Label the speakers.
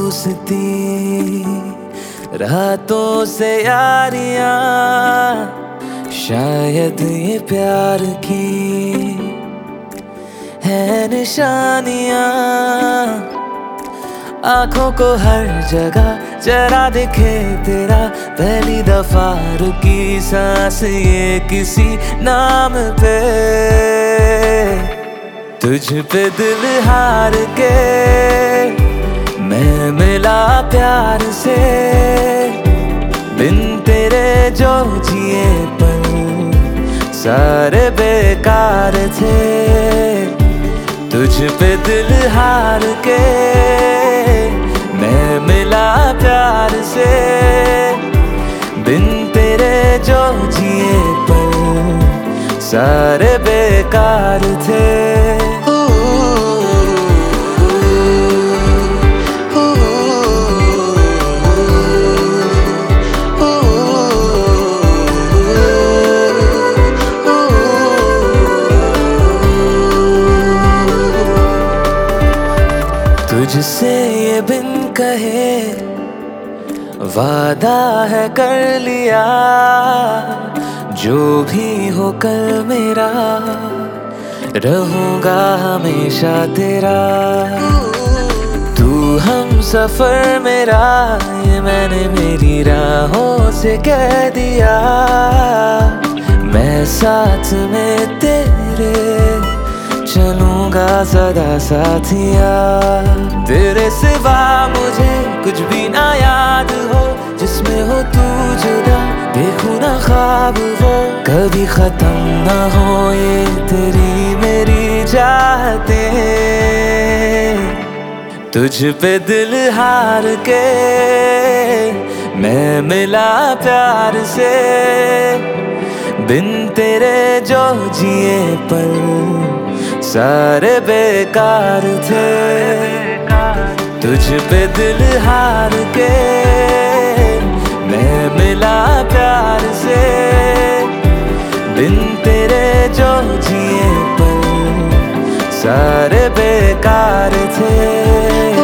Speaker 1: दोस्ती, रातों से यारियां, शायद ये प्यार की है निशानियां। आंखों को हर जगह जरा दिखे तेरा, पहली दफा रुकी सांस ये किसी नाम पे। तुझ पे दिल हार के मैं मिला प्यार से, बिन तेरे जो जिए पल सारे बेकार थे। तुझ पे दिल हार के मैं मिला प्यार से, बिन तेरे जो जिए पल सारे बेकार थे। तुझसे ये बिन कहे वादा है कर लिया, जो भी हो कल मेरा रहूंगा हमेशा तेरा। तू हम सफर मेरा, ये मैंने मेरी राहों से कह दिया। मैं साथ में तेरे चलूंगा सदा साथिया। तेरे सिवा मुझे कुछ भी ना याद हो, जिसमें हो तू जुदा देखूं ना ख्वाब वो। कभी खत्म ना हो ये तेरी मेरी चाहते, तुझ पे दिल हार के मैं मिला प्यार से, बिन तेरे जो जिए पल सारे बेकार थे। तुझ पे दिल हार के मैं मिला प्यार से, बिन तेरे जो जिए पल सारे बेकार थे।